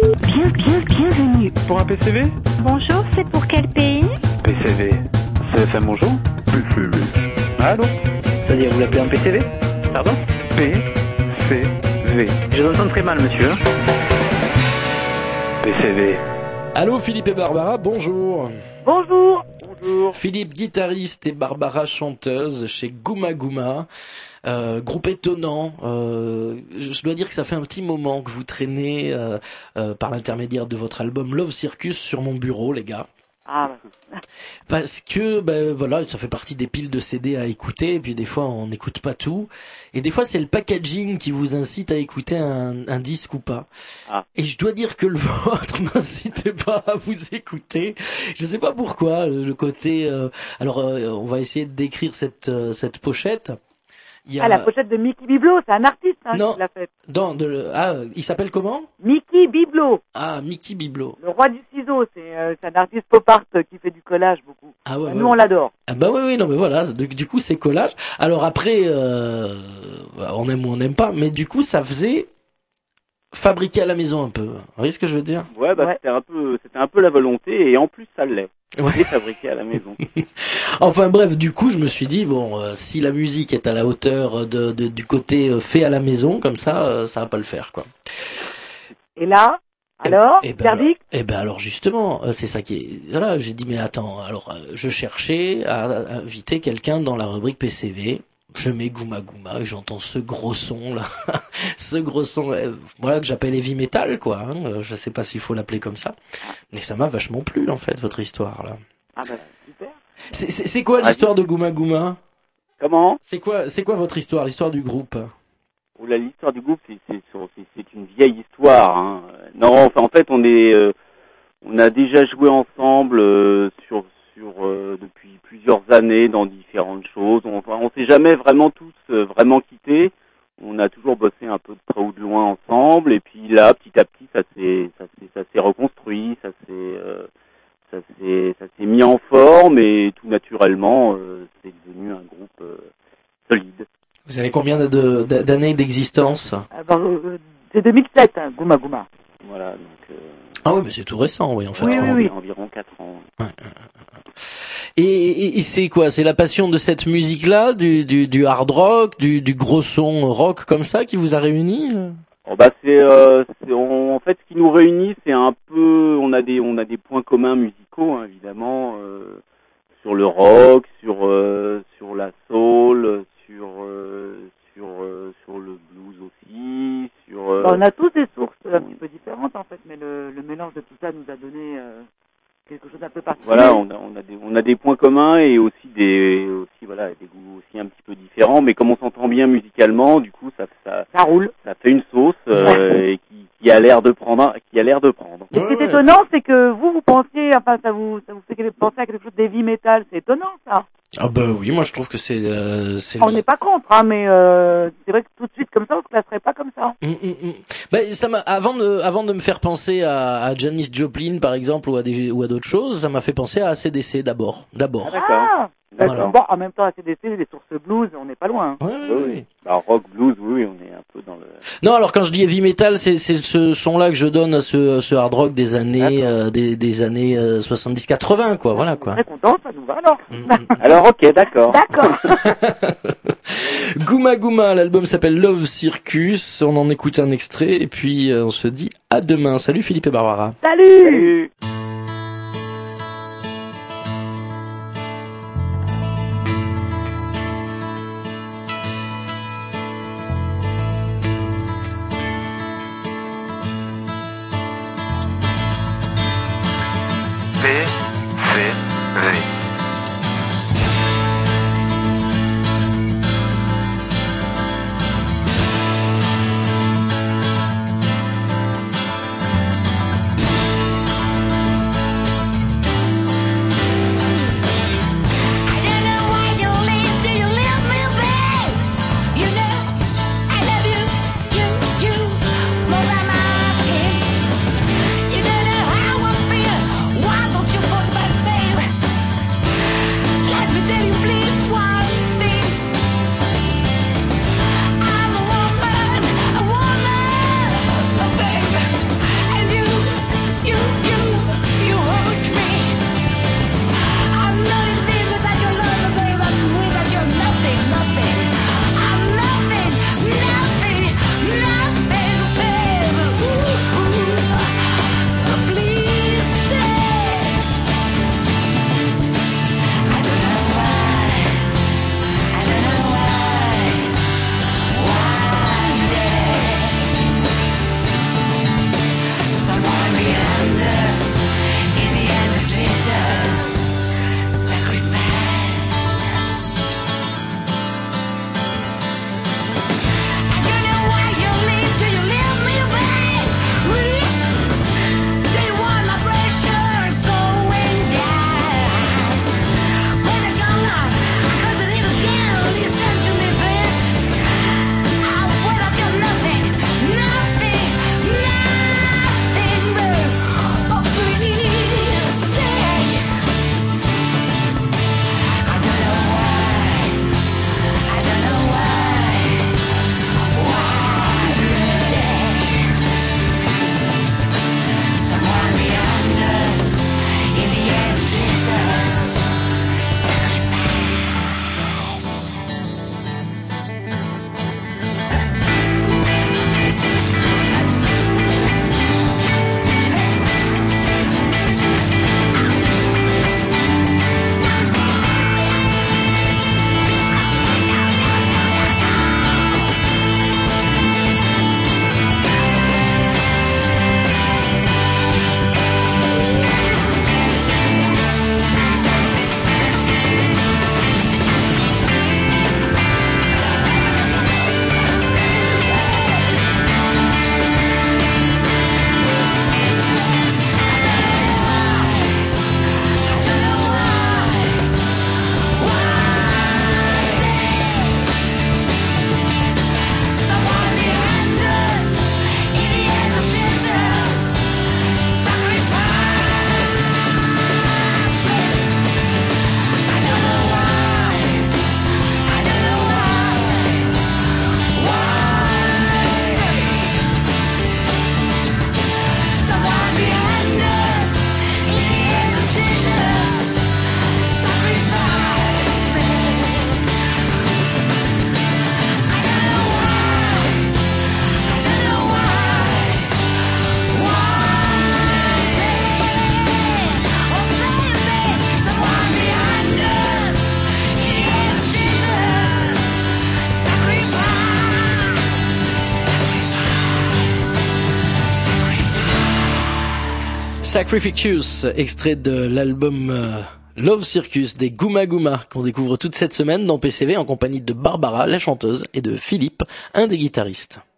Bienvenue. Pour un PCV? Bonjour, c'est pour quel pays? PCV. CFM bonjour? PCV. Allô? C'est-à-dire, vous l'appelez un PCV? Pardon? PCV. Je vous entends très mal, monsieur. PCV. Allô Philippe et Barbara, bonjour. Bonjour. Philippe guitariste et Barbara chanteuse chez Gouma Gouma, groupe étonnant. Je dois dire que ça fait un petit moment que vous traînez par l'intermédiaire de votre album Love Circus sur mon bureau, les gars. Ah, Parce que voilà, ça fait partie des piles de CD à écouter, et puis des fois on n'écoute pas tout, et des fois c'est le packaging qui vous incite à écouter un disque ou pas. Ah. Et je dois dire que le vôtre m'incitait pas à vous écouter. Je sais pas pourquoi, le côté on va essayer de décrire cette pochette. Il y a... la pochette de Mickey Biblo, c'est un artiste Non. qui l'a faite. Il s'appelle comment? Mickey Biblo, Ah, Mickey Biblo. le roi du ciseau, c'est un artiste pop art qui fait du collage beaucoup. Ah ouais, Nous on l'adore. Ah bah oui, non mais voilà, du coup c'est collage. Alors après, on aime ou on n'aime pas, mais du coup ça faisait fabriquer à la maison un peu. Vous voyez ce que je veux dire? Ouais, Ouais. c'était un peu la volonté, et en plus ça l'est. Ouais. C'est fabriqué à la maison. Enfin bref, du coup je me suis dit, si la musique est à la hauteur du côté fait à la maison, comme ça va pas le faire quoi. Et là, alors, verdict? Alors justement, c'est ça qui est... Voilà, j'ai dit, mais attends, alors je cherchais à inviter quelqu'un dans la rubrique PCV. Je mets Gouma Gouma et j'entends ce gros son là, ce gros son, voilà que j'appelle heavy metal quoi. Je sais pas s'il faut l'appeler comme ça, mais ça m'a vachement plu en fait votre histoire là. Ah bah super. C'est quoi l'histoire de Gouma Gouma? Comment? C'est quoi votre histoire, l'histoire du groupe? Oula, l'histoire du groupe, c'est une vieille histoire. Hein. Non, enfin en fait on a déjà joué ensemble depuis plusieurs années dans différentes choses. On s'est jamais vraiment tous vraiment quittés. On a toujours bossé un peu de près ou de loin ensemble, et puis là, petit à petit, ça s'est reconstruit, ça s'est mis en forme, et tout naturellement, c'est devenu un groupe solide. Vous avez combien d'années d'existence? C'est 2007, hein, Gouma Gouma. Voilà, donc Ah oui, mais c'est tout récent, oui, en fait. Oui. environ 4 ans. Et c'est quoi? C'est la passion de cette musique-là, du hard rock, du gros son rock comme ça qui vous a réunis? En fait, ce qui nous réunit, c'est un peu, on a des points communs musicaux, hein, évidemment, sur le rock, sur la soul, sur le blues aussi, On a tous des sources un petit peu différentes en fait, mais le mélange de tout ça nous a donné quelque chose d'un peu particulier. Voilà, on a des points communs, et aussi des goûts aussi un petit peu différents, mais comme on s'entend bien musicalement, du coup ça roule. Ça fait une sauce et qui a l'air de prendre. Et ce qui est étonnant, c'est que vous pensiez, enfin ça vous fait penser à quelque chose d'heavy metal, c'est étonnant ça. Ah bah oui, moi je trouve que c'est On n'est pas contre, hein, mais c'est vrai que tout de suite comme ça, on se classerait pas comme ça. Ça m'a avant de me faire penser à Janis Joplin par exemple ou à d'autres choses, ça m'a fait penser à AC/DC d'abord. Ah, d'accord. Voilà. Bon, en même temps, ACDC, les sources blues, on n'est pas loin. Oui. Alors, rock, blues, oui, on est un peu dans le... Non, alors quand je dis heavy metal, c'est ce son-là que je donne à ce hard rock des années des années 70-80 quoi, voilà quoi. Très content, ça nous va alors. Alors, ok, d'accord. D'accord. Gouma Gouma, l'album s'appelle Love Circus, on en écoute un extrait et puis on se dit à demain. Salut Philippe et Barbara. Salut. PCV. Sacrificius, extrait de l'album Love Circus des Gouma Gouma, qu'on découvre toute cette semaine dans PCV en compagnie de Barbara, la chanteuse, et de Philippe, un des guitaristes.